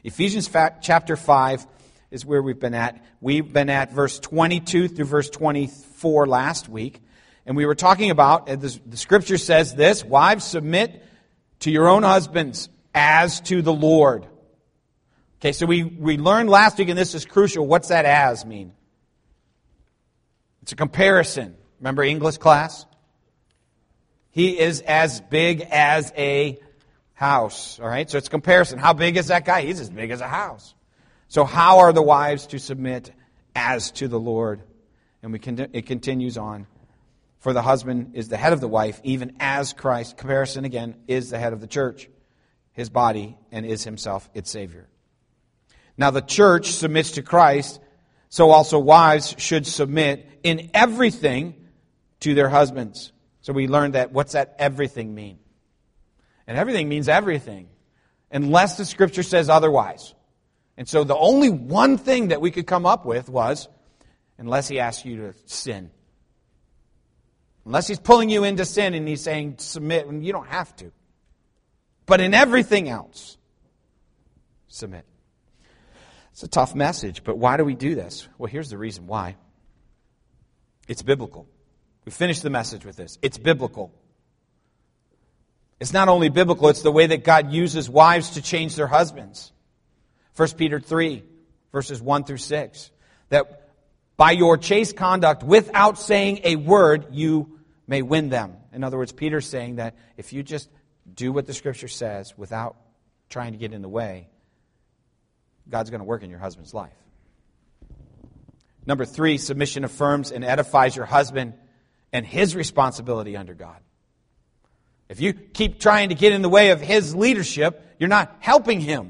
Ephesians chapter 5 is where we've been at. We've been at verse 22 through verse 24 last week. And we were talking about, the Scripture says this, wives, submit to your own husbands as to the Lord. Okay, so we learned last week, and this is crucial, what's that as mean? It's a comparison. Remember English class? He is as big as a house. All right, so it's a comparison. How big is that guy? He's as big as a house. So how are the wives to submit as to the Lord? And it continues on. For the husband is the head of the wife, even as Christ, comparison again, is the head of the church, his body, and is himself its Savior. Now the church submits to Christ, so also wives should submit in everything to their husbands. So we learned that, what's that everything mean? And everything means everything, unless the Scripture says otherwise. And so the only one thing that we could come up with was, unless he asks you to sin. Unless he's pulling you into sin and he's saying submit, and you don't have to. But in everything else, submit. It's a tough message, but why do we do this? Well, here's the reason why. It's biblical. We finished the message with this. It's biblical. It's not only biblical, it's the way that God uses wives to change their husbands. 1 Peter 3, verses 1 through 6. That by your chaste conduct, without saying a word, you may win them. In other words, Peter's saying that if you just do what the Scripture says without trying to get in the way, God's going to work in your husband's life. Number 3, submission affirms and edifies your husband and his responsibility under God. If you keep trying to get in the way of his leadership, you're not helping him.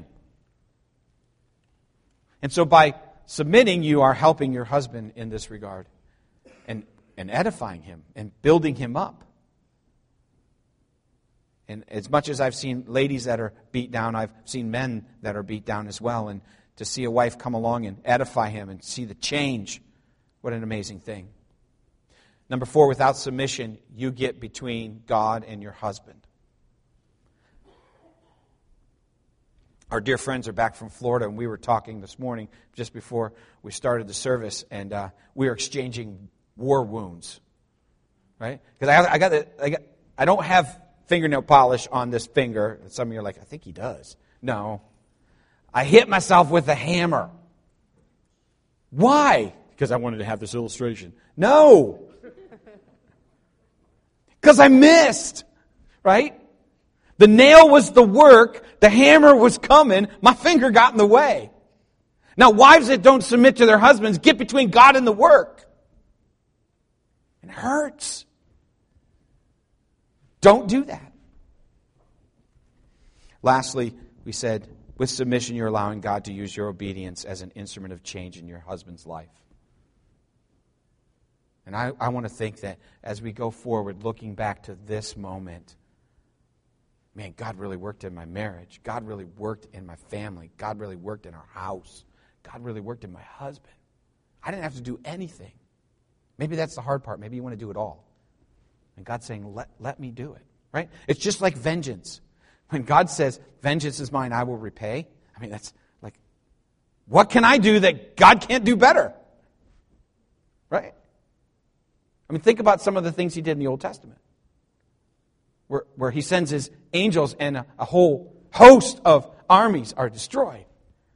And so by submitting, you are helping your husband in this regard and edifying him and building him up. And as much as I've seen ladies that are beat down, I've seen men that are beat down as well. And to see a wife come along and edify him and see the change, what an amazing thing. Number 4, without submission, you get between God and your husband. Our dear friends are back from Florida, and we were talking this morning just before we started the service, and we were exchanging war wounds, right? Because I don't have fingernail polish on this finger. Some of you are like, I think he does. No. I hit myself with a hammer. Why? Because I wanted to have this illustration. No. Because I missed, right? The nail was the work. The hammer was coming. My finger got in the way. Now, wives that don't submit to their husbands get between God and the work. It hurts. Don't do that. Lastly, we said, with submission, you're allowing God to use your obedience as an instrument of change in your husband's life. And I want to think that as we go forward, looking back to this moment, man, God really worked in my marriage. God really worked in my family. God really worked in our house. God really worked in my husband. I didn't have to do anything. Maybe that's the hard part. Maybe you want to do it all. And God's saying, let me do it. Right? It's just like vengeance. When God says, vengeance is mine, I will repay. I mean, that's like, what can I do that God can't do better? Right? I mean, think about some of the things he did in the Old Testament. Where he sends his angels and a whole host of armies are destroyed.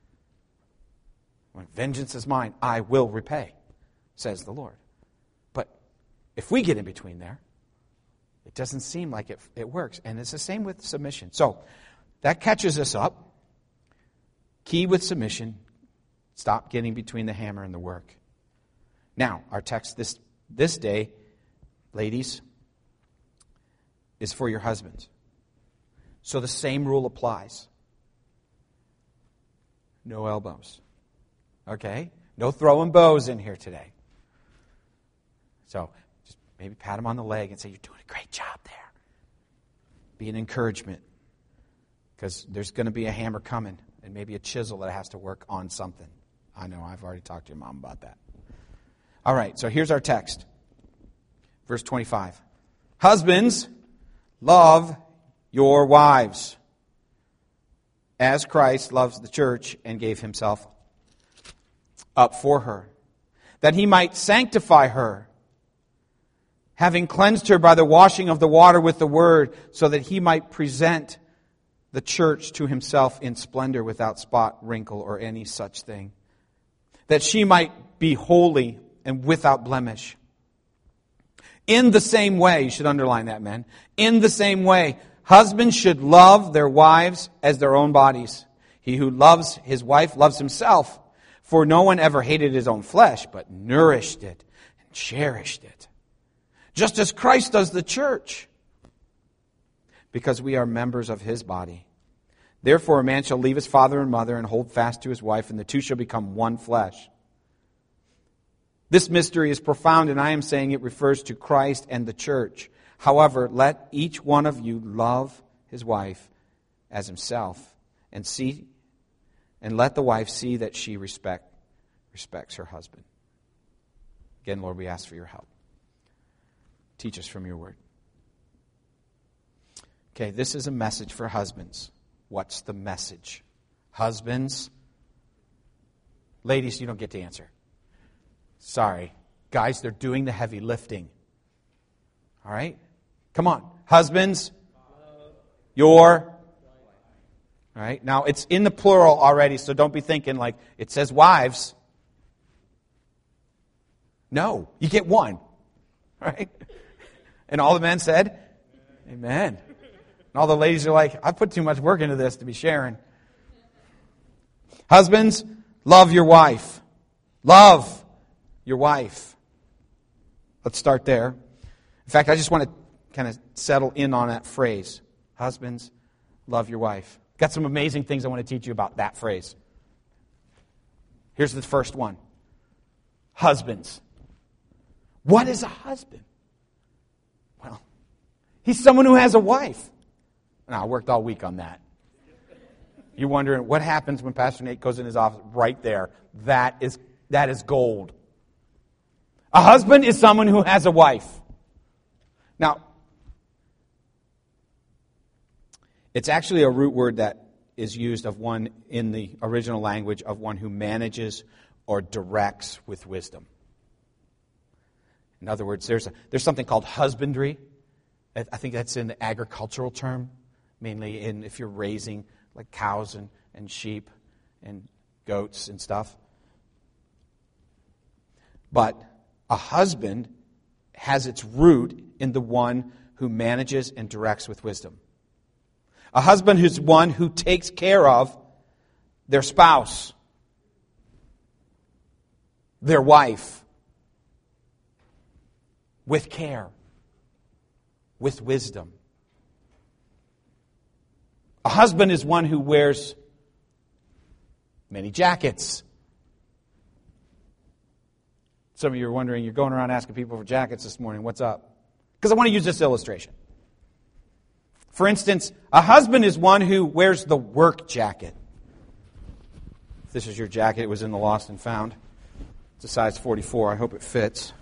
When vengeance is mine, I will repay, says the Lord. But if we get in between there, it doesn't seem like it works. And it's the same with submission. So that catches us up. Key with submission, stop getting between the hammer and the work. Now, our text this day, ladies, is for your husbands. So the same rule applies. No elbows. Okay? No throwing bows in here today. So just maybe pat him on the leg and say, you're doing a great job there. Be an encouragement. Because there's going to be a hammer coming and maybe a chisel that has to work on something. I know, I've already talked to your mom about that. All right, so here's our text. Verse 25. Husbands, love your wives as Christ loves the church and gave himself up for her, that he might sanctify her, having cleansed her by the washing of the water with the word, so that he might present the church to himself in splendor, without spot, wrinkle, or any such thing, that she might be holy and without blemish. In the same way, you should underline that, men, in the same way, husbands should love their wives as their own bodies. He who loves his wife loves himself, for no one ever hated his own flesh, but nourished it and cherished it, just as Christ does the church, because we are members of his body. Therefore a man shall leave his father and mother and hold fast to his wife, and the two shall become one flesh. This mystery is profound, and I am saying it refers to Christ and the church. However, let each one of you love his wife as himself, and let the wife see that she respects her husband. Again, Lord, we ask for your help. Teach us from your word. Okay, this is a message for husbands. What's the message? Husbands, ladies, you don't get to answer. Sorry. Guys, they're doing the heavy lifting. All right? Come on. Husbands, your... All right? Now, it's in the plural already, so don't be thinking like it says wives. No, you get one. All right? And all the men said, amen. And all the ladies are like, I put too much work into this to be sharing. Husbands, love your wife. Love your wife. Let's start there. In fact, I just want to kind of settle in on that phrase. Husbands, love your wife. Got some amazing things I want to teach you about that phrase. Here's the first one. Husbands. What is a husband? Well, he's someone who has a wife. Now, I worked all week on that. You're wondering what happens when Pastor Nate goes in his office? Right there. That is gold. A husband is someone who has a wife. Now, it's actually a root word that is used of one in the original language of one who manages or directs with wisdom. In other words, there's something called husbandry. I think that's in the agricultural term, mainly in if you're raising like cows and sheep and goats and stuff. But a husband has its root in the one who manages and directs with wisdom. A husband is one who takes care of their spouse, their wife, with care, with wisdom. A husband is one who wears many jackets. Some of you are wondering, you're going around asking people for jackets this morning. What's up? Because I want to use this illustration. For instance, a husband is one who wears the work jacket. If this is your jacket, it was in the Lost and Found. It's a size 44. I hope it fits.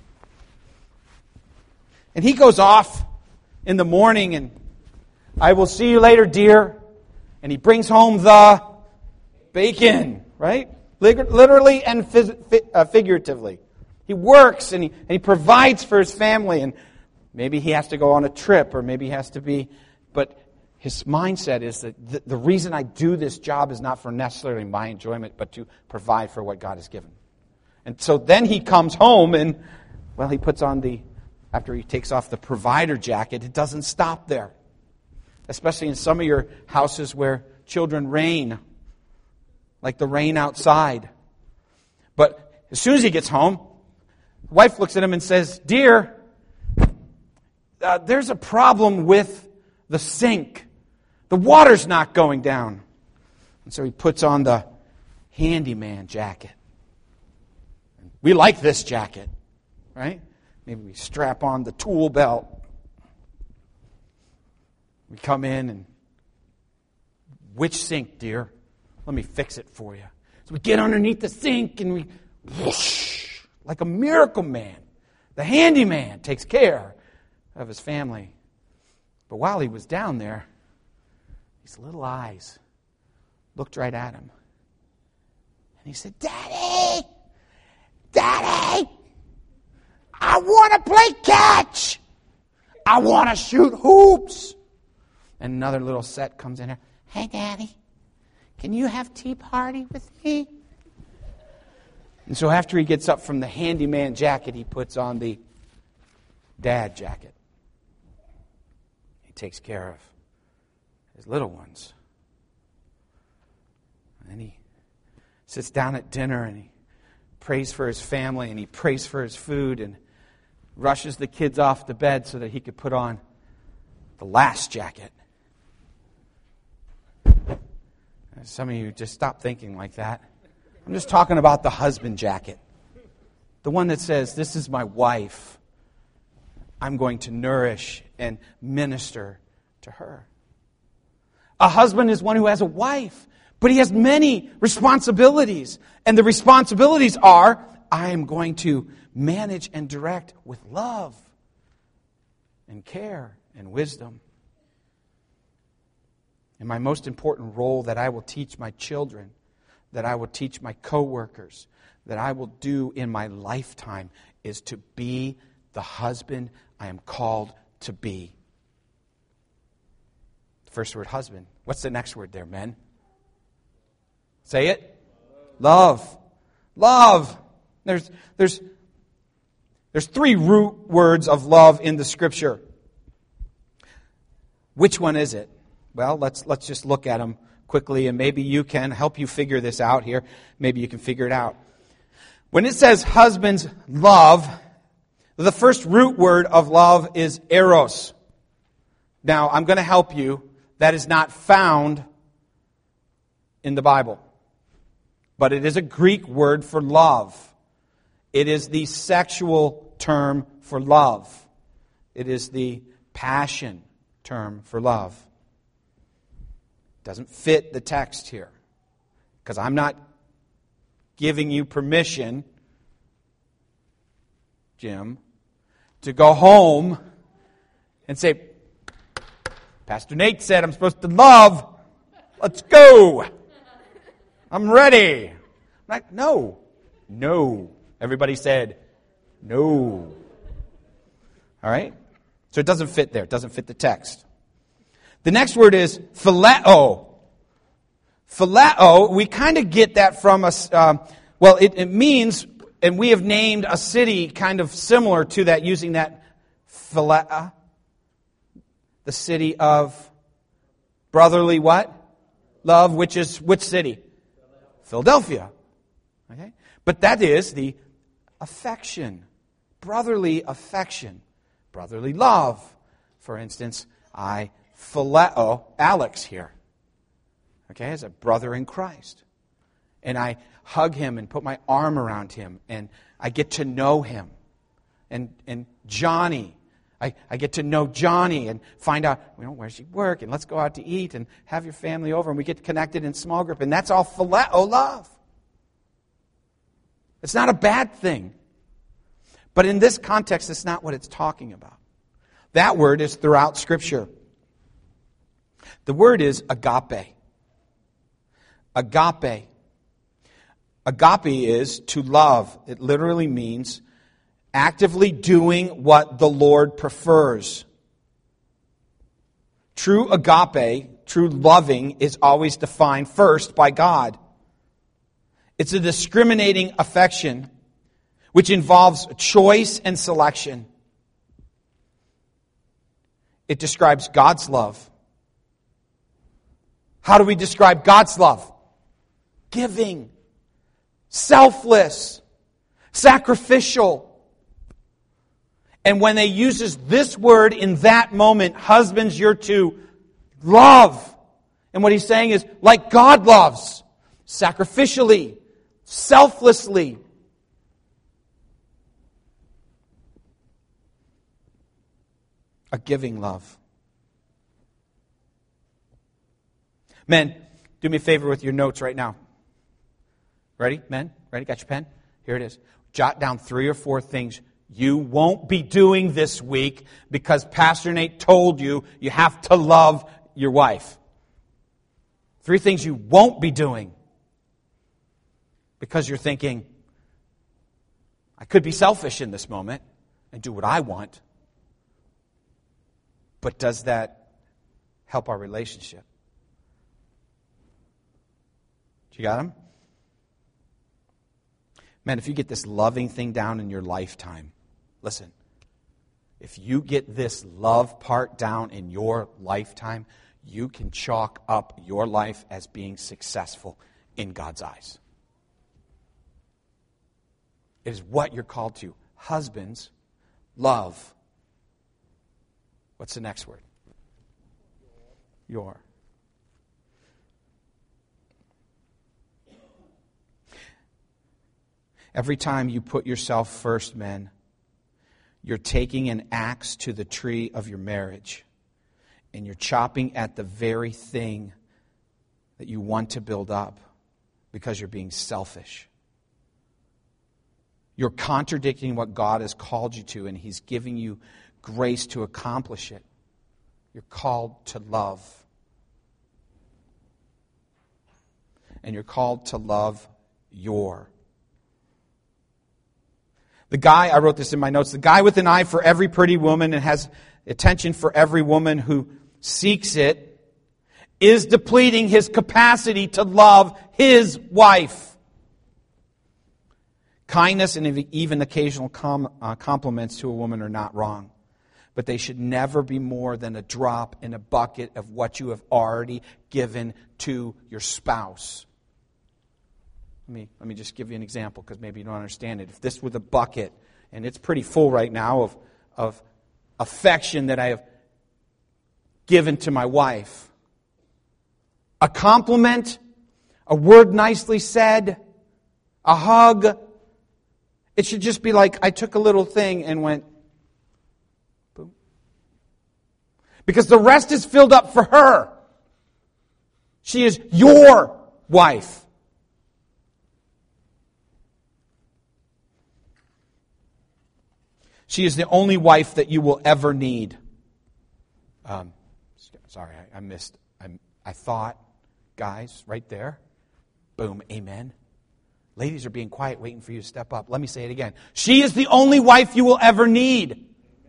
And he goes off in the morning and, I will see you later, dear. And he brings home the bacon, right? Literally and figuratively. He works and he provides for his family, and maybe he has to go on a trip, or maybe he has to be... But his mindset is that the reason I do this job is not for necessarily my enjoyment, but to provide for what God has given. And so then he comes home and, well, he puts on after he takes off the provider jacket, it doesn't stop there. Especially in some of your houses where children reign, like the rain outside. But as soon as he gets home, the wife looks at him and says, dear, there's a problem with the sink. The water's not going down. And so he puts on the handyman jacket. We like this jacket, right? Maybe we strap on the tool belt. We come in and, which sink, dear? Let me fix it for you. So we get underneath the sink and we, whoosh, like a miracle man. The handyman takes care of his family. But while he was down there, these little eyes looked right at him. And he said, Daddy! Daddy! I want to play catch! I want to shoot hoops! And another little set comes in here. Hey, Daddy, can you have tea party with me? And so after he gets up from the handyman jacket, he puts on the dad jacket. He takes care of his little ones. And then he sits down at dinner and he prays for his family and he prays for his food and rushes the kids off to bed so that he could put on the last jacket. Some of you just stop thinking like that. I'm just talking about the husband jacket. The one that says, this is my wife. I'm going to nourish and minister to her. A husband is one who has a wife, but he has many responsibilities. And the responsibilities are, I am going to manage and direct with love and care and wisdom. And my most important role that I will teach my children, that I will teach my coworkers, that I will do in my lifetime is to be the husband I am called to be. The first word, husband. What's the next word there, men? Say it. Love. Love. There's three root words of love in the Scripture. Which one is it? Well, let's just look at them quickly, and maybe you can help you figure this out here. Maybe you can figure it out. When it says husbands love, the first root word of love is eros. Now, I'm going to help you. That is not found in the Bible. But it is a Greek word for love. It is the sexual term for love. It is the passion term for love. Doesn't fit the text here. Because I'm not giving you permission, Jim, to go home and say, Pastor Nate said I'm supposed to love. Let's go. I'm ready. I'm like, no. No. Everybody said, no. All right? So it doesn't fit there. It doesn't fit the text. The next word is phileo. Phileo, we kind of get that from it means, and we have named a city kind of similar to that, using that philea, the city of brotherly what? Love, which is which city? Philadelphia. Okay? But that is the affection, brotherly affection, brotherly love. For instance, I phileo Alex here, okay, as a brother in Christ. And I hug him and put my arm around him, and I get to know him. And Johnny, I get to know Johnny and find out, where's she work, and let's go out to eat and have your family over, and we get connected in small group. And that's all phileo love. It's not a bad thing. But in this context, it's not what it's talking about. That word is throughout Scripture. The word is agape. Agape. Agape is to love. It literally means actively doing what the Lord prefers. True agape, true loving, is always defined first by God. It's a discriminating affection which involves choice and selection. It describes God's love. How do we describe God's love? Giving, selfless, sacrificial. And when they uses this word in that moment, husbands, you're to love. And what he's saying is, like God loves, sacrificially, selflessly. A giving love. Men, do me a favor with your notes right now. Ready, men? Ready? Got your pen? Here it is. Jot down 3 or 4 things you won't be doing this week because Pastor Nate told you you have to love your wife. 3 things you won't be doing because you're thinking, I could be selfish in this moment and do what I want. But does that help our relationship? You got them? Man, if you get this loving thing down in your lifetime, listen, if you get this love part down in your lifetime, you can chalk up your life as being successful in God's eyes. It is what you're called to. Husbands, love. What's the next word? Your. Every time you put yourself first, men, you're taking an axe to the tree of your marriage, and you're chopping at the very thing that you want to build up because you're being selfish. You're contradicting what God has called you to, and He's giving you grace to accomplish it. You're called to love. And you're called to love your. The guy, I wrote this in my notes, the guy with an eye for every pretty woman and has attention for every woman who seeks it is depleting his capacity to love his wife. Kindness and even occasional compliments to a woman are not wrong, but they should never be more than a drop in a bucket of what you have already given to your spouse. Let me just give you an example because maybe you don't understand it. If this were the bucket, and it's pretty full right now of affection that I have given to my wife, a compliment, a word nicely said, a hug, it should just be like I took a little thing and went, boom. Because the rest is filled up for her. She is your wife. She is the only wife that you will ever need. Sorry, I missed. I thought, guys, right there. Boom, amen. Ladies are being quiet, waiting for you to step up. Let me say it again. She is the only wife you will ever need.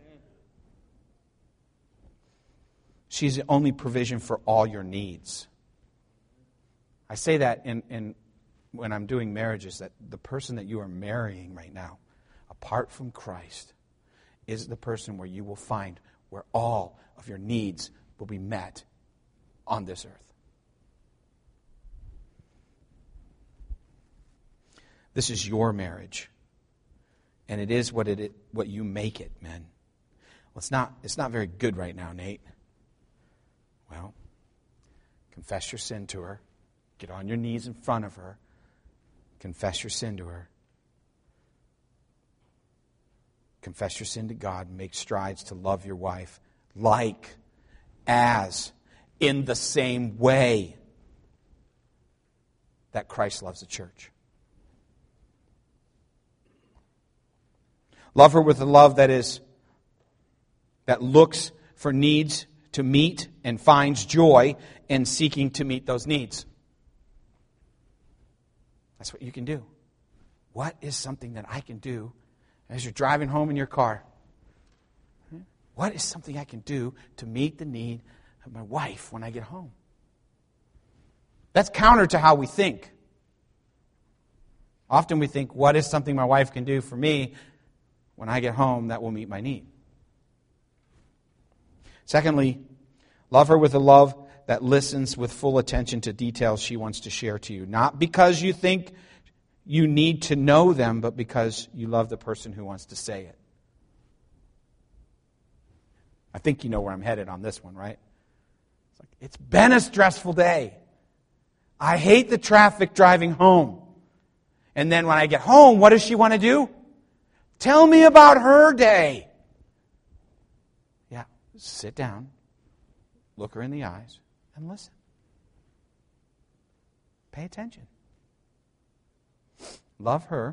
She's the only provision for all your needs. I say that in when I'm doing marriages, that the person that you are marrying right now, apart from Christ, is the person where you will find where all of your needs will be met on this earth. This is your marriage. And it is what you make it, men. Well, it's not very good right now, Nate. Well, confess your sin to her. Get on your knees in front of her. Confess your sin to her. Confess your sin to God. Make strides to love your wife like, as, in the same way that Christ loves the church. Love her with a love that looks for needs to meet and finds joy in seeking to meet those needs. That's what you can do. What is something that I can do as you're driving home in your car? What is something I can do to meet the need of my wife when I get home? That's counter to how we think. Often we think, what is something my wife can do for me when I get home that will meet my need? Secondly, love her with a love that listens with full attention to details she wants to share to you. Not because you think you need to know them, but because you love the person who wants to say it. I think you know where I'm headed on this one, right? It's been a stressful day. I hate the traffic driving home. And then when I get home, what does she want to do? Tell me about her day. Yeah, sit down, look her in the eyes, and listen. Pay attention. Love her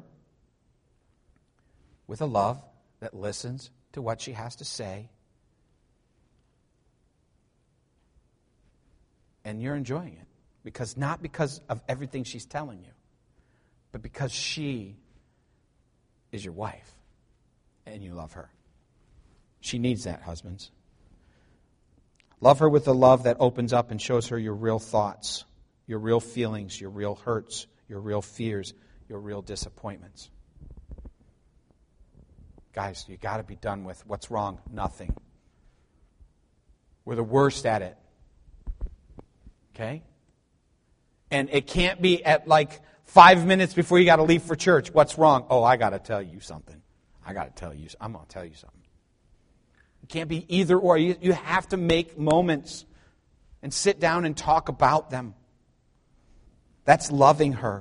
with a love that listens to what she has to say. And you're enjoying it. Not because of everything she's telling you, but because she is your wife and you love her. She needs that, husbands. Love her with a love that opens up and shows her your real thoughts, your real feelings, your real hurts, your real fears, your real disappointments. Guys, you got to be done with what's wrong. Nothing. We're the worst at it. Okay? And it can't be at like 5 minutes before you got to leave for church. What's wrong? Oh, I got to tell you something. I'm going to tell you something. It can't be either or. You have to make moments and sit down and talk about them. That's loving her.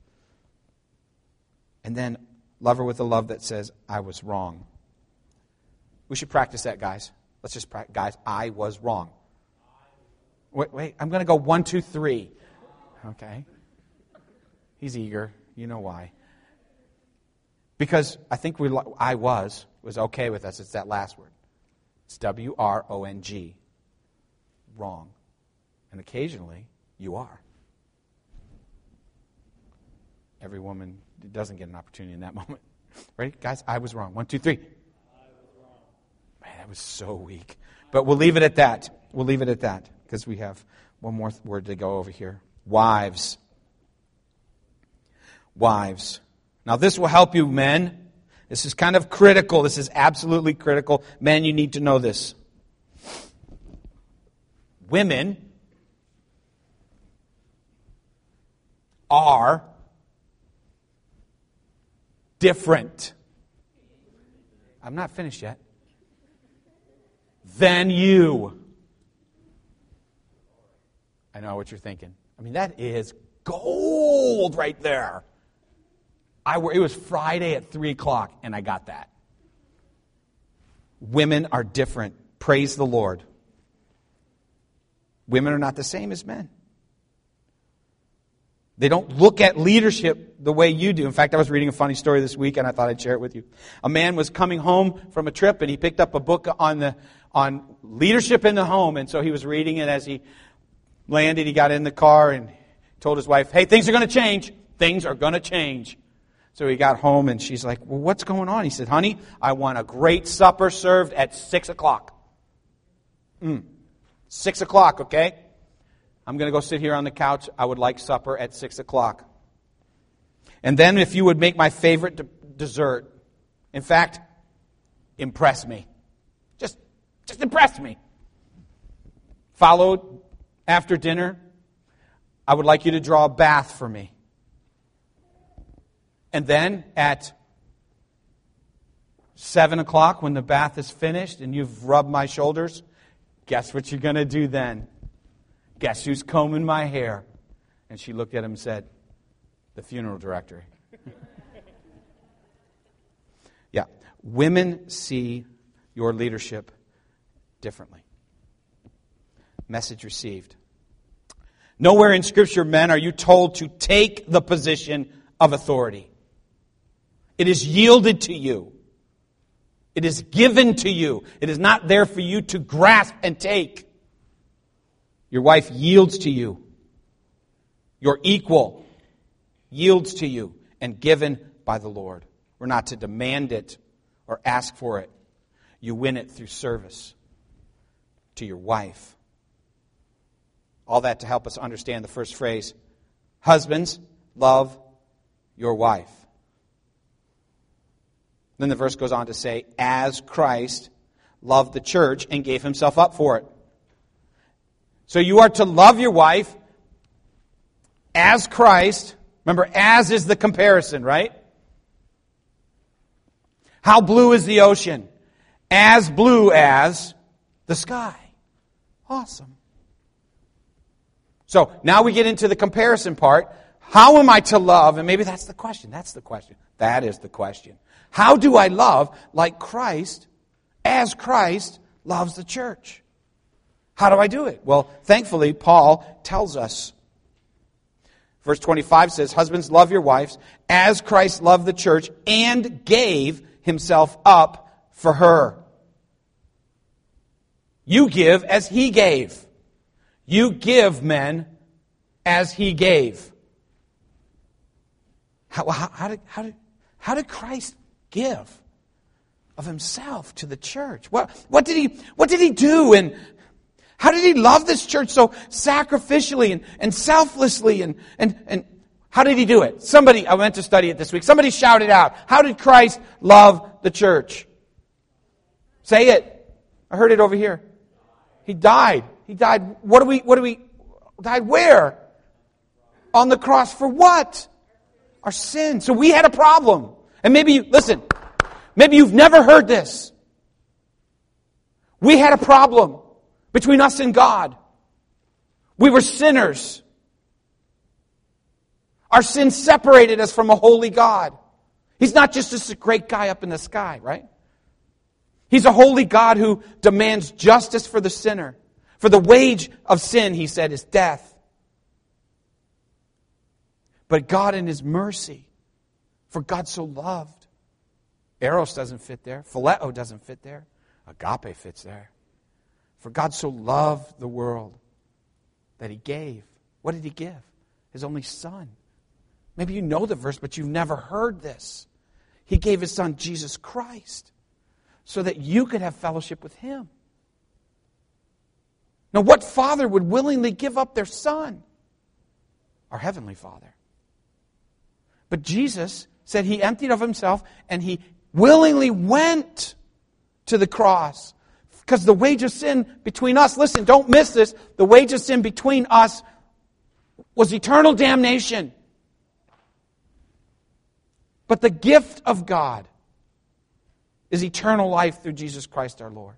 And then love her with a love that says, I was wrong. We should practice that, guys. Let's just practice. Guys, I was wrong. Wait, I'm going to go 1, 2, 3. Okay. He's eager. You know why. Because I think I was okay with us. It's that last word. It's W-R-O-N-G. Wrong. And occasionally, you are. Every woman doesn't get an opportunity in that moment. Ready? Guys, I was wrong. 1, 2, 3. I was wrong. Man, that was so weak. But we'll leave it at that. We'll leave it at that. Because we have one more word to go over here. Wives. Wives. Now this will help you, men. This is kind of critical. This is absolutely critical. Men, you need to know this. Women are different. I'm not finished yet. Than you. I know what you're thinking. I mean, that is gold right there. It was Friday at 3 o'clock, and I got that. Women are different. Praise the Lord. Women are not the same as men. They don't look at leadership the way you do. In fact, I was reading a funny story this week, and I thought I'd share it with you. A man was coming home from a trip, and he picked up a book on leadership in the home, and so he was reading it as he landed. He got in the car and told his wife, hey, things are going to change. Things are going to change. So he got home, and she's like, well, what's going on? He said, honey, I want a great supper served at 6 o'clock. 6 o'clock, okay? I'm going to go sit here on the couch. I would like supper at 6 o'clock. And then if you would make my favorite dessert. In fact, impress me. Just impress me. Followed after dinner, I would like you to draw a bath for me. And then at 7 o'clock, when the bath is finished and you've rubbed my shoulders, guess what you're going to do then? Guess who's combing my hair? And she looked at him and said, the funeral director. Yeah. Women see your leadership differently. Message received. Nowhere in Scripture, men, are you told to take the position of authority. It is yielded to you. It is given to you. It is not there for you to grasp and take. Your wife yields to you. Your equal yields to you and given by the Lord. We're not to demand it or ask for it. You win it through service to your wife. All that to help us understand the first phrase. Husbands, love your wife. Then the verse goes on to say, as Christ loved the church and gave himself up for it. So you are to love your wife as Christ. Remember, as is the comparison, right? How blue is the ocean? As blue as the sky. Awesome. So now we get into the comparison part. How am I to love? And maybe that's the question. That's the question. That is the question. How do I love like Christ, as Christ loves the church? How do I do it? Well, thankfully, Paul tells us. Verse 25 says, husbands, love your wives as Christ loved the church and gave himself up for her. You give as he gave. You give, men, as He gave. How did Christ give of Himself to the church? What did He do? And how did He love this church so sacrificially and selflessly? And how did He do it? I went to study it this week. Somebody shouted out, how did Christ love the church? Say it. I heard it over here. He died. He died. What do we died where? On the cross for what? Our sin. So we had a problem. And maybe you've never heard this. We had a problem between us and God. We were sinners. Our sin separated us from a holy God. He's not just this great guy up in the sky, right? He's a holy God who demands justice for the sinner. For the wage of sin, He said, is death. But God in His mercy, for God so loved. Eros doesn't fit there. Phileo doesn't fit there. Agape fits there. For God so loved the world that He gave. What did He give? His only Son. Maybe you know the verse, but you've never heard this. He gave His Son, Jesus Christ, so that you could have fellowship with Him. Now, what father would willingly give up their son? Our Heavenly Father. But Jesus said He emptied of Himself and He willingly went to the cross. Because the wage of sin between us, listen, don't miss this, the wage of sin between us was eternal damnation. But the gift of God is eternal life through Jesus Christ our Lord.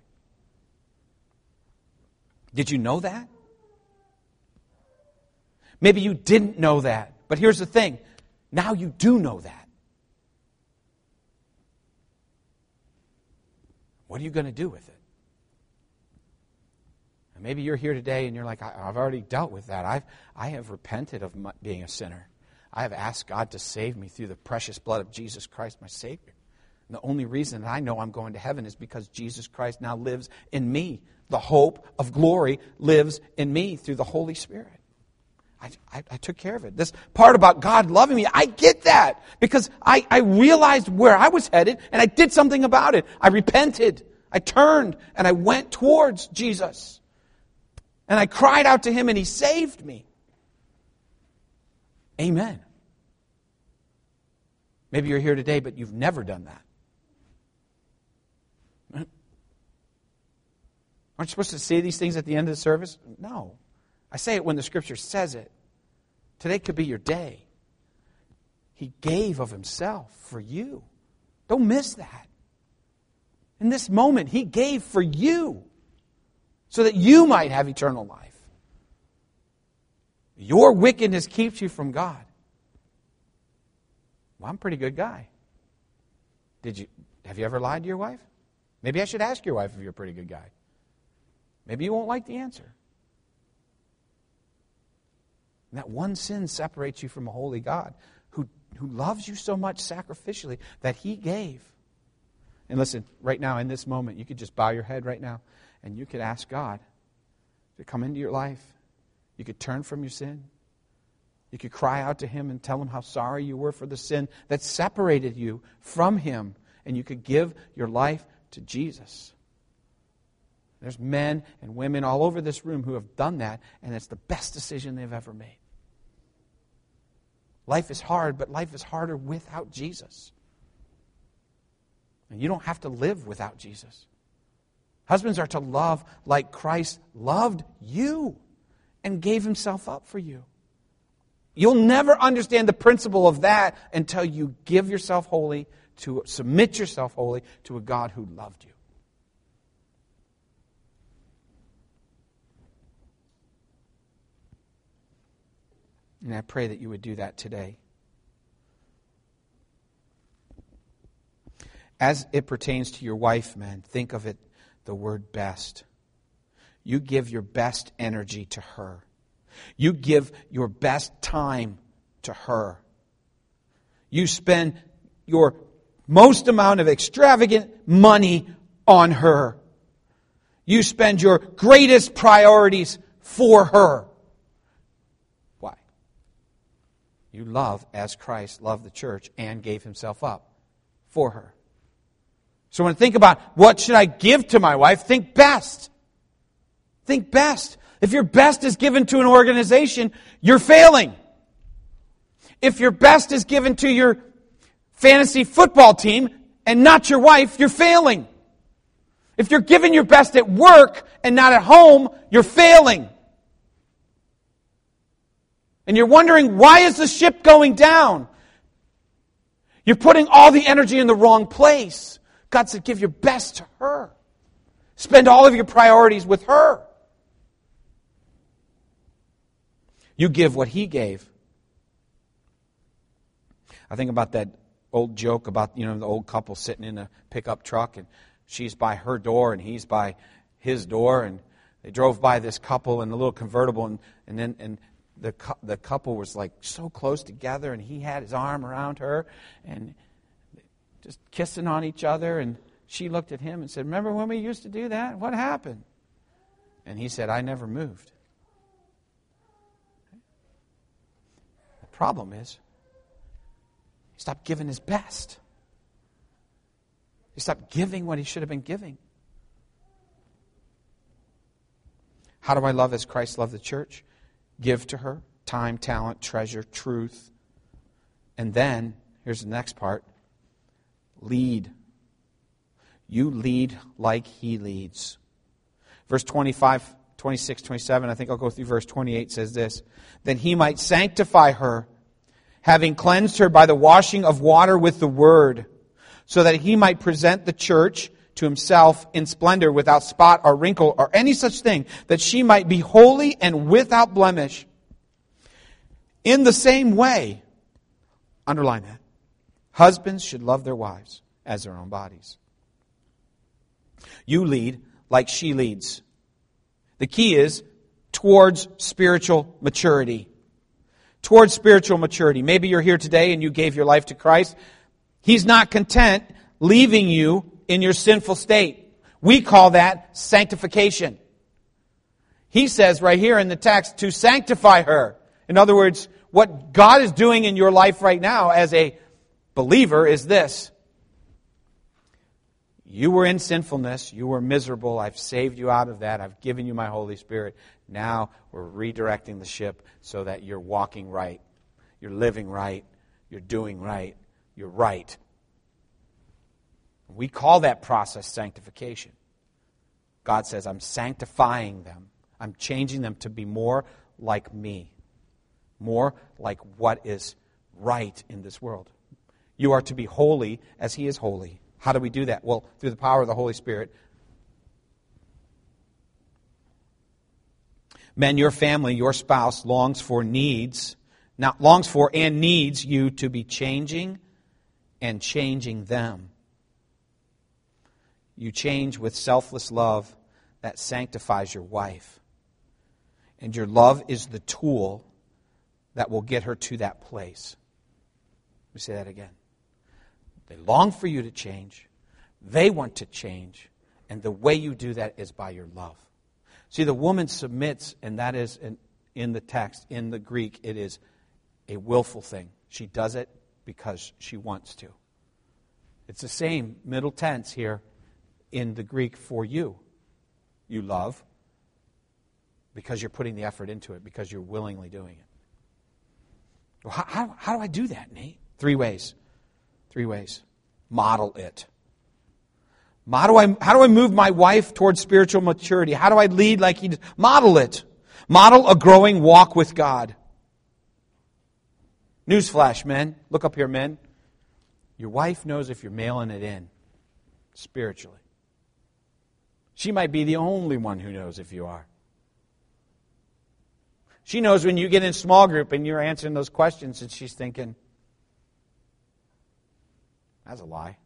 Did you know that? Maybe you didn't know that. But here's the thing. Now you do know that. What are you going to do with it? And maybe you're here today and you're like, I've already dealt with that. I have repented of being a sinner. I have asked God to save me through the precious blood of Jesus Christ, my Savior. And the only reason that I know I'm going to heaven is because Jesus Christ now lives in me. The hope of glory lives in me through the Holy Spirit. I took care of it. This part about God loving me, I get that. Because I realized where I was headed and I did something about it. I repented. I turned and I went towards Jesus. And I cried out to Him and He saved me. Amen. Maybe you're here today, but you've never done that. Aren't you supposed to say these things at the end of the service? No. I say it when the Scripture says it. Today could be your day. He gave of Himself for you. Don't miss that. In this moment, He gave for you so that you might have eternal life. Your wickedness keeps you from God. Well, I'm a pretty good guy. Have you ever lied to your wife? Maybe I should ask your wife if you're a pretty good guy. Maybe you won't like the answer. And that one sin separates you from a holy God who loves you so much sacrificially that He gave. And listen, right now in this moment, you could just bow your head right now and you could ask God to come into your life. You could turn from your sin. You could cry out to Him and tell Him how sorry you were for the sin that separated you from Him. And you could give your life to Jesus. There's men and women all over this room who have done that, and it's the best decision they've ever made. Life is hard, but life is harder without Jesus. And you don't have to live without Jesus. Husbands are to love like Christ loved you and gave Himself up for you. You'll never understand the principle of that until you give yourself wholly, to submit yourself wholly to a God who loved you. And I pray that you would do that today. As it pertains to your wife, men, think of it, the word best. You give your best energy to her. You give your best time to her. You spend your most amount of extravagant money on her. You spend your greatest priorities for her. Why? You love as Christ loved the church and gave himself up for her. So when I think about what should I give to my wife, think best. Think best. If your best is given to an organization, you're failing. If your best is given to your fantasy football team and not your wife, you're failing. If you're giving your best at work and not at home, you're failing. And you're wondering, why is the ship going down? You're putting all the energy in the wrong place. God said, give your best to her. Spend all of your priorities with her. You give what he gave. I think about that old joke about, the old couple sitting in a pickup truck, and she's by her door and he's by his door, and they drove by this couple in a little convertible, and the couple was like so close together, and he had his arm around her and just kissing on each other, and she looked at him and said, remember when we used to do that? What happened? And he said, I never moved. The problem is, he stopped giving his best. He stopped giving what he should have been giving. How do I love as Christ loved the church? Give to her time, talent, treasure, truth. And then, here's the next part, lead. You lead like he leads. Verse 25, 26, 27, I think I'll go through verse 28, says this. Then he might sanctify her, having cleansed her by the washing of water with the word, so that he might present the church to himself in splendor, without spot or wrinkle or any such thing, that she might be holy and without blemish. In the same way, underline that, husbands should love their wives as their own bodies. You lead like she leads. The key is towards spiritual maturity. Towards spiritual maturity. Maybe you're here today and you gave your life to Christ. He's not content leaving you in your sinful state. We call that sanctification. He says right here in the text to sanctify her. In other words, what God is doing in your life right now as a believer is this. You were in sinfulness. You were miserable. I've saved you out of that. I've given you my Holy Spirit. Now we're redirecting the ship so that you're walking right. You're living right. You're doing right. You're right. We call that process sanctification. God says, I'm sanctifying them. I'm changing them to be more like me. More like what is right in this world. You are to be holy as he is holy. How do we do that? Well, through the power of the Holy Spirit. Men, your family, your spouse longs for and needs you to be changing and changing them. You change with selfless love that sanctifies your wife. And your love is the tool that will get her to that place. Let me say that again. They long for you to change. They want to change. And the way you do that is by your love. See, the woman submits, and that is in the text, in the Greek, it is a willful thing. She does it because she wants to. It's the same middle tense here in the Greek for you. You love because you're putting the effort into it, because you're willingly doing it. Well, how do I do that, Nate? 3 ways. 3 ways. Model it. How do I move my wife towards spiritual maturity? How do I lead like he does? Model it. Model a growing walk with God. Newsflash, men. Look up here, men. Your wife knows if you're mailing it in spiritually. She might be the only one who knows if you are. She knows when you get in small group and you're answering those questions and she's thinking, that's a lie.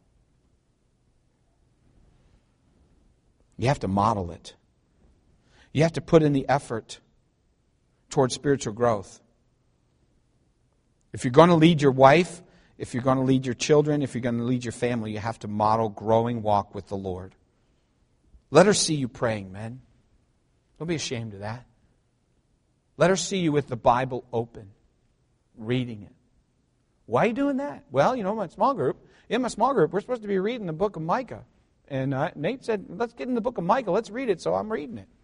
You have to model it. You have to put in the effort towards spiritual growth. If you're going to lead your wife, if you're going to lead your children, if you're going to lead your family, you have to model growing walk with the Lord. Let her see you praying, men. Don't be ashamed of that. Let her see you with the Bible open, reading it, Why are you doing that? Well, in my small group, we're supposed to be reading the book of Micah. And Nate said, let's get in the book of Micah. Let's read it, so I'm reading it.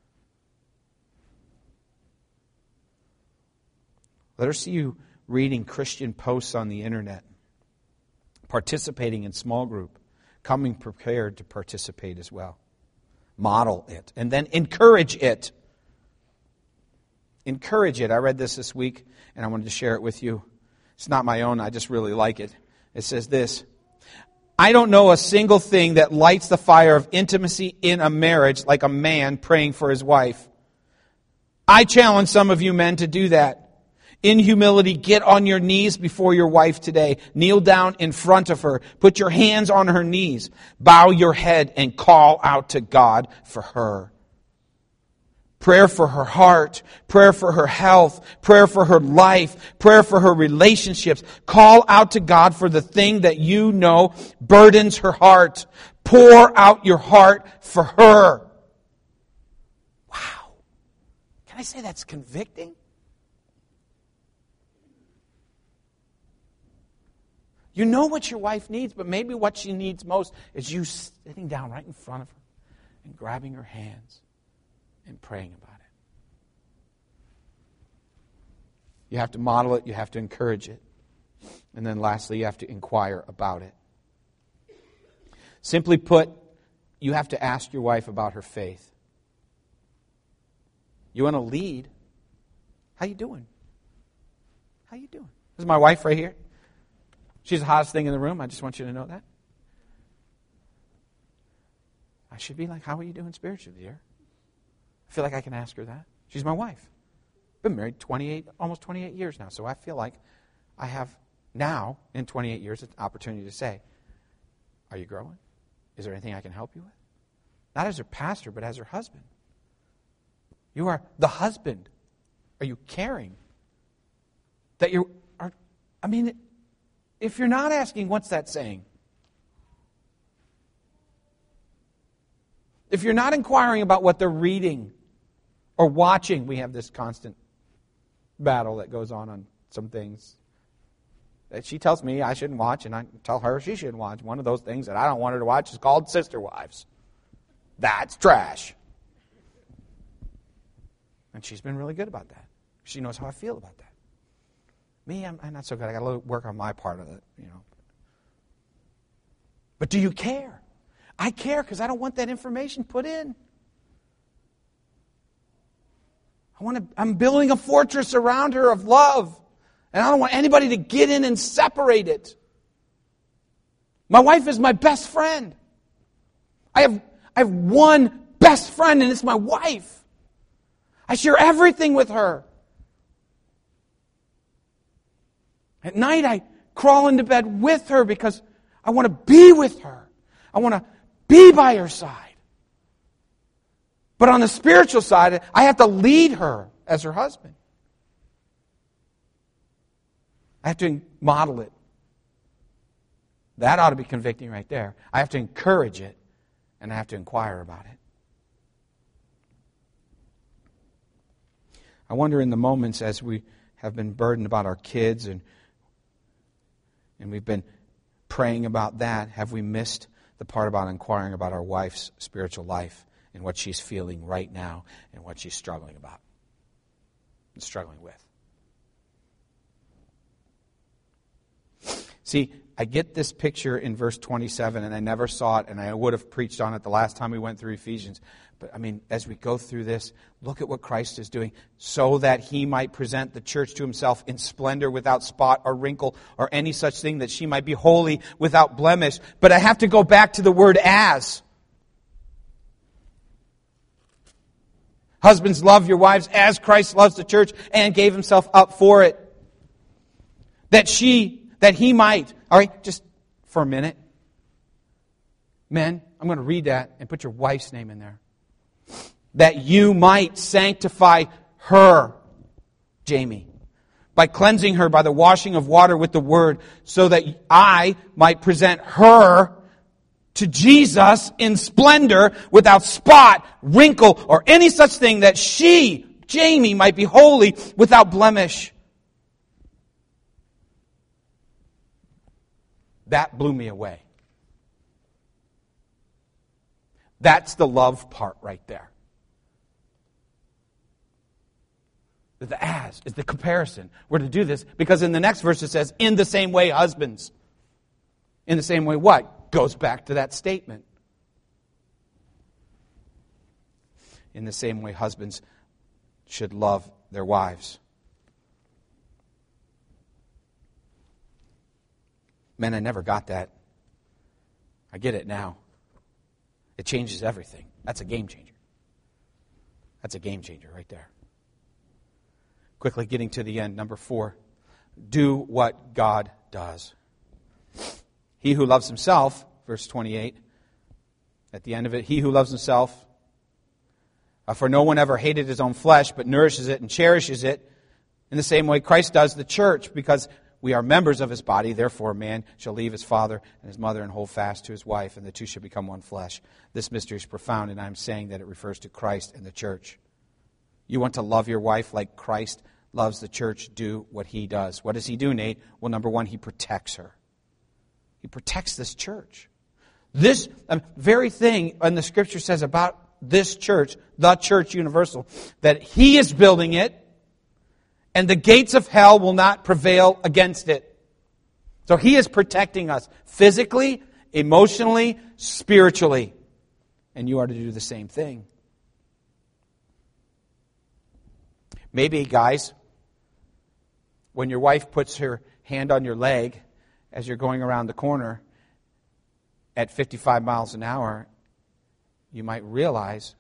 Let her see you reading Christian posts on the internet, participating in small group, coming prepared to participate as well. Model it, and then encourage it. Encourage it. I read this week, and I wanted to share it with you. It's not my own, I just really like it. It says this: I don't know a single thing that lights the fire of intimacy in a marriage like a man praying for his wife. I challenge some of you men to do that. In humility, get on your knees before your wife today. Kneel down in front of her. Put your hands on her knees. Bow your head and call out to God for her. Prayer for her heart. Prayer for her health. Prayer for her life. Prayer for her relationships. Call out to God for the thing that you know burdens her heart. Pour out your heart for her. Wow. Can I say that's convicting? You know what your wife needs, but maybe what she needs most is you sitting down right in front of her and grabbing her hands and praying about it. You have to model it. You have to encourage it. And then lastly, you have to inquire about it. Simply put, you have to ask your wife about her faith. You want to lead. How you doing? How you doing? This is my wife right here. She's the hottest thing in the room. I just want you to know that. I should be like, how are you doing spiritually, dear? I feel like I can ask her that. She's my wife. Been married almost 28 years now, so I feel like I have now, in 28 years, an opportunity to say, are you growing? Is there anything I can help you with? Not as her pastor, but as her husband. You are the husband. Are you caring? If you're not asking, what's that saying? If you're not inquiring about what they're reading or watching, we have this constant battle that goes on some things that she tells me I shouldn't watch, and I tell her she shouldn't watch. One of those things that I don't want her to watch is called Sister Wives. That's trash. And she's been really good about that. She knows how I feel about that. Me, I'm not so good. I got to work on my part of it, But do you care? I care because I don't want that information put in. I'm building a fortress around her of love, and I don't want anybody to get in and separate it. My wife is my best friend. I have one best friend, and it's my wife. I share everything with her. At night, I crawl into bed with her because I want to be with her. I want to be by her side. But on the spiritual side, I have to lead her as her husband. I have to model it. That ought to be convicting right there. I have to encourage it, and I have to inquire about it. I wonder in the moments as we have been burdened about our kids and we've been praying about that, have we missed the part about inquiring about our wife's spiritual life and what she's feeling right now and what she's struggling about and struggling with? See, I get this picture in verse 27, and I never saw it, and I would have preached on it the last time we went through Ephesians. But, as we go through this, look at what Christ is doing. So that He might present the church to Himself in splendor, without spot or wrinkle or any such thing, that she might be holy, without blemish. But I have to go back to the word as. Husbands, love your wives as Christ loves the church and gave Himself up for it. That He might. All right, just for a minute. Men, I'm going to read that and put your wife's name in there. That you might sanctify her, Jamie, by cleansing her by the washing of water with the word, so that I might present her to Jesus in splendor, without spot, wrinkle, or any such thing, that she, Jamie, might be holy, without blemish. That blew me away. That's the love part right there. The as is the comparison. We're to do this because in the next verse it says, in the same way, husbands. In the same way, what? Goes back to that statement. In the same way, husbands should love their wives. Man, I never got that. I get it now. It changes everything. That's a game changer. That's a game changer right there. Quickly getting to the end. Number 4. Do what God does. He who loves himself, verse 28, at the end of it, he who loves himself, for no one ever hated his own flesh, but nourishes it and cherishes it in the same way Christ does the church, because we are members of his body. Therefore, a man shall leave his father and his mother and hold fast to his wife, and the two shall become one flesh. This mystery is profound, and I'm saying that it refers to Christ and the church. You want to love your wife like Christ loves the church, do what he does. What does he do, Nate? Well, number 1, he protects her. He protects this church. This very thing, and the Scripture says about this church, the church universal, that he is building it, and the gates of hell will not prevail against it. So he is protecting us physically, emotionally, spiritually. And you are to do the same thing. Maybe, guys, when your wife puts her hand on your leg as you're going around the corner at 55 miles an hour, you might realize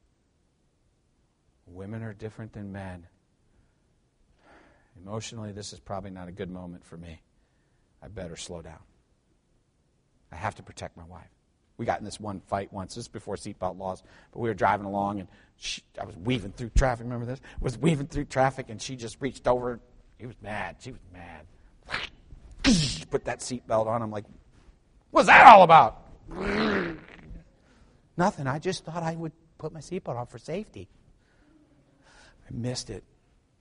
women are different than men. Emotionally, this is probably not a good moment for me. I better slow down. I have to protect my wife. We got in this one fight once. This is before seatbelt laws. But we were driving along, and I was weaving through traffic. Remember this? I was weaving through traffic, and she just reached over. He was mad. She was mad. Put that seatbelt on. I'm like, what's that all about? Nothing. I just thought I would put my seatbelt on for safety. I missed it.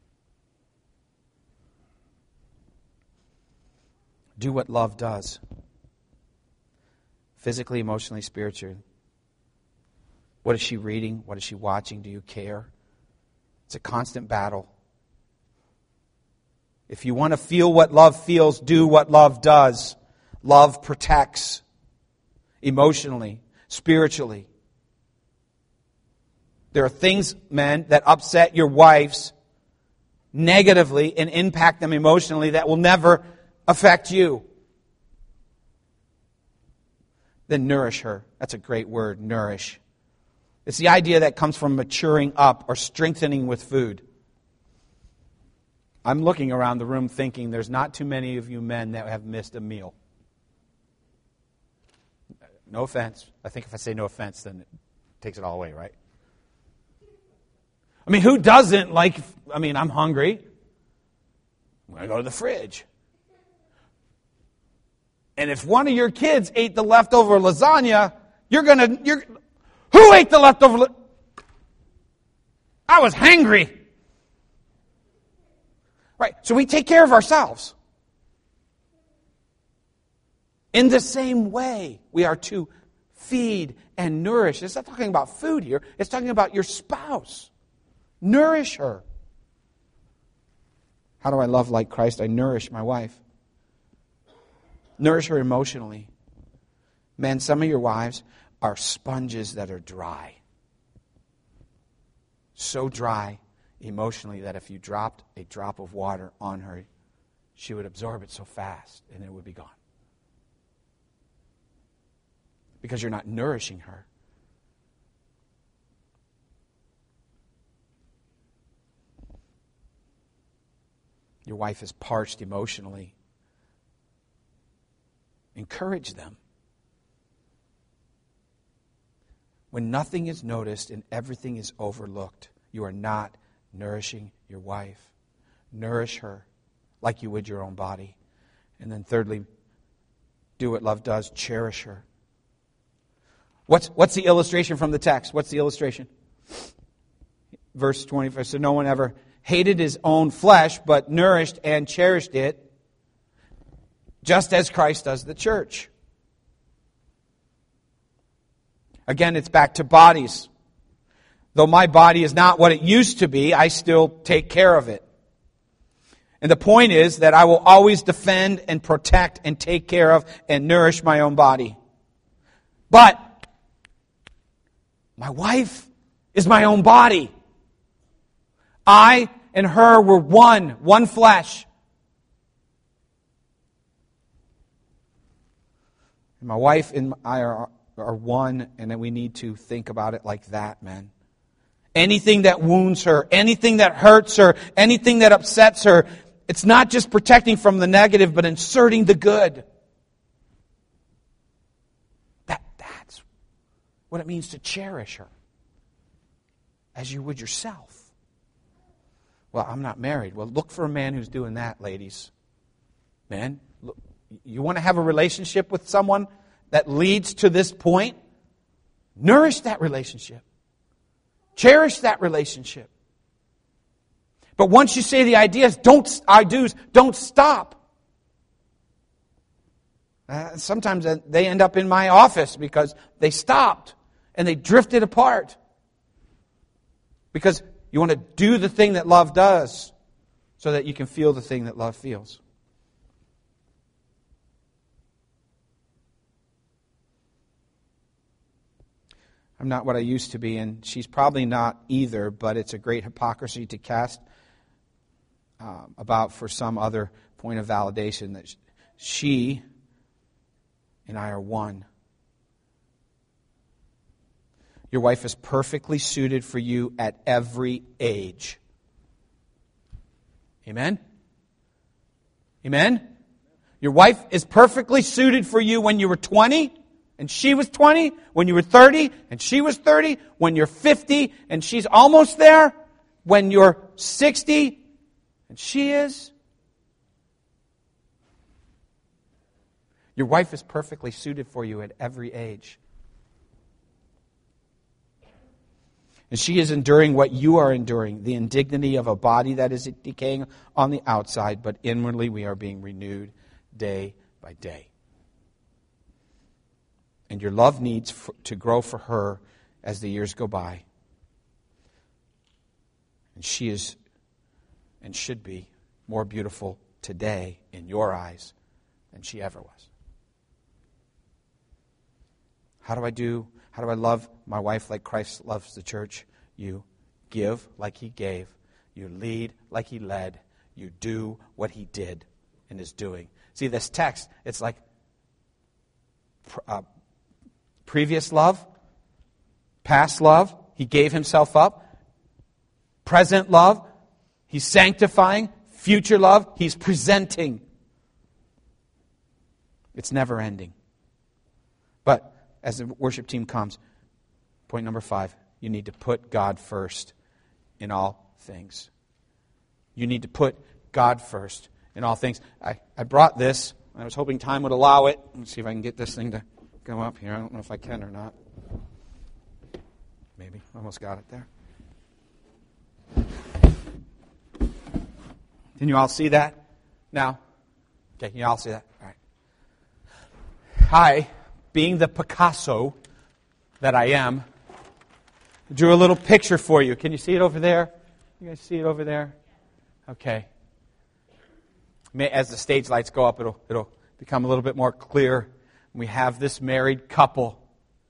Do what love does. Physically, emotionally, spiritually. What is she reading? What is she watching? Do you care? It's a constant battle. If you want to feel what love feels, do what love does. Love protects emotionally, spiritually. There are things, men, that upset your wives negatively and impact them emotionally that will never affect you. Then nourish her. That's a great word, nourish. It's the idea that comes from maturing up or strengthening with food. I'm looking around the room thinking there's not too many of you men that have missed a meal. No offense. I think if I say no offense, then it takes it all away, right? I mean, who doesn't I'm hungry. I'm going to go to the fridge. And if one of your kids ate the leftover lasagna, who ate the leftover? I was hangry. Right, so we take care of ourselves. In the same way, we are to feed and nourish. It's not talking about food here. It's talking about your spouse. Nourish her. How do I love like Christ? I nourish my wife. Nourish her emotionally. Men, some of your wives are sponges that are dry. So dry emotionally that if you dropped a drop of water on her, she would absorb it so fast and it would be gone. Because you're not nourishing her. Your wife is parched emotionally. Encourage them. When nothing is noticed and everything is overlooked, you are not nourishing your wife. Nourish her like you would your own body. And then thirdly, do what love does. Cherish her. What's the illustration from the text? What's the illustration? Verse 25. So no one ever hated his own flesh, but nourished and cherished it. just as Christ does the church. Again, it's back to bodies. Though my body is not what it used to be, I still take care of it. And the point is that I will always defend and protect and take care of and nourish my own body. But my wife is my own body. I and her were one flesh. And my wife and I are one, and then we need to think about it like that, man. Anything that wounds her, anything that hurts her, anything that upsets her, it's not just protecting from the negative, but inserting the good. That's what it means to cherish her, as you would yourself. Well, I'm not married. Well, look for a man who's doing that, ladies. Man, look, you want to have a relationship with someone that leads to this point? Nourish that relationship. Cherish that relationship. But once you say the ideas, don't stop. Sometimes they end up in my office because they stopped and they drifted apart. Because you want to do the thing that love does so that you can feel the thing that love feels. I'm not what I used to be, and she's probably not either, but it's a great hypocrisy to cast about for some other point of validation that she and I are one. Your wife is perfectly suited for you at every age. Amen? Amen? Your wife is perfectly suited for you when you were 20 and she was 20, when you were 30 and she was 30, when you're 50 and she's almost there, when you're 60 and she is. Your wife is perfectly suited for you at every age. And she is enduring what you are enduring, the indignity of a body that is decaying on the outside, but inwardly we are being renewed day by day. And your love needs to grow for her as the years go by. And she is and should be more beautiful today in your eyes than she ever was. How do I love my wife like Christ loves the church? You give like He gave. You lead like He led. You do what He did and is doing. See, this text, it's like previous love, past love, He gave Himself up. Present love, He's sanctifying. Future love, He's presenting. It's never ending. But as the worship team comes, point number 5, you need to put God first in all things. You need to put God first in all things. I brought this. I was hoping time would allow it. Let's see if I can get this thing to go up here. I don't know if I can or not. Maybe. Almost got it there. Can you all see that now? Okay, can you all see that? All right. I, being the Picasso that I am, drew a little picture for you. Can you see it over there? You guys see it over there? Okay. As the stage lights go up, it'll become a little bit more clear. We have this married couple,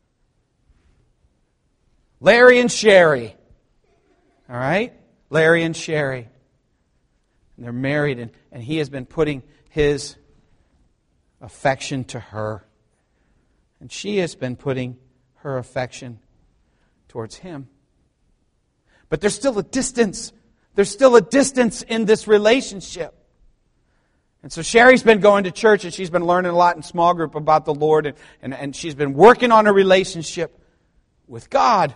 Larry and Sherry. All right? Larry and Sherry. And they're married, and he has been putting his affection to her. And she has been putting her affection towards him. But there's still a distance. There's still a distance in this relationship. And so Sherry's been going to church, and she's been learning a lot in small group about the Lord, and she's been working on a relationship with God.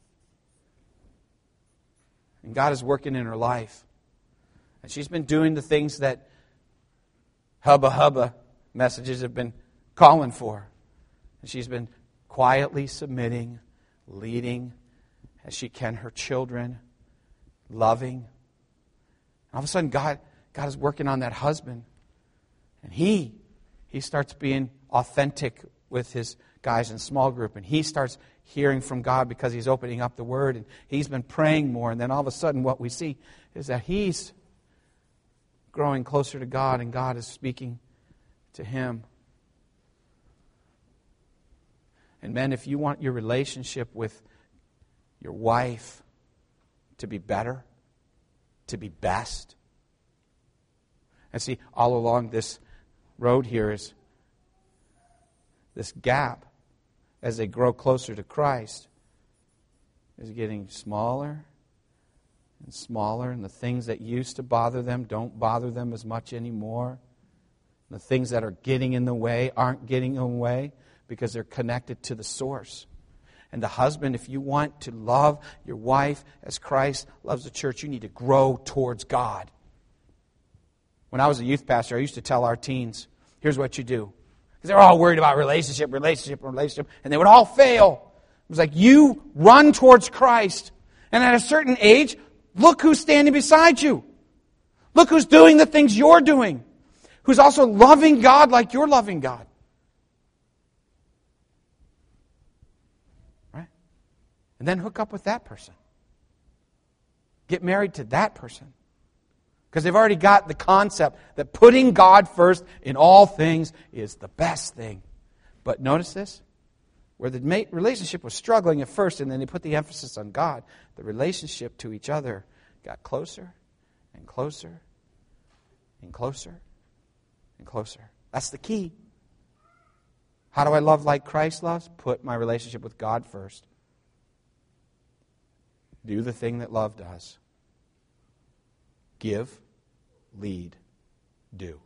And God is working in her life. And she's been doing the things that Hubba Hubba messages have been calling for. And she's been quietly submitting, leading as she can her children, loving. All of a sudden, God is working on that husband. And he he starts being authentic with his guys in small group, and he starts hearing from God because he's opening up the Word, and he's been praying more, and then all of a sudden what we see is that he's growing closer to God, and God is speaking to him. And men, if you want your relationship with your wife to be better, to be best, and see, all along this road here is this gap as they grow closer to Christ is getting smaller and smaller, and the things that used to bother them don't bother them as much anymore. The things that are getting in the way aren't getting in the way because they're connected to the source. And the husband, if you want to love your wife as Christ loves the church, you need to grow towards God. When I was a youth pastor, I used to tell our teens, here's what you do. Because they're all worried about relationship, and they would all fail. It was like, you run towards Christ. And at a certain age, look who's standing beside you. Look who's doing the things you're doing. Who's also loving God like you're loving God. Right? And then hook up with that person. Get married to that person. Because they've already got the concept that putting God first in all things is the best thing. But notice this. Where the relationship was struggling at first, and then they put the emphasis on God, the relationship to each other got closer and closer and closer and closer. That's the key. How do I love like Christ loves? Put my relationship with God first. Do the thing that love does. Give, lead, do.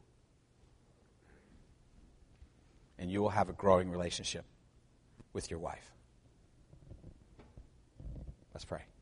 And you will have a growing relationship with your wife. Let's pray.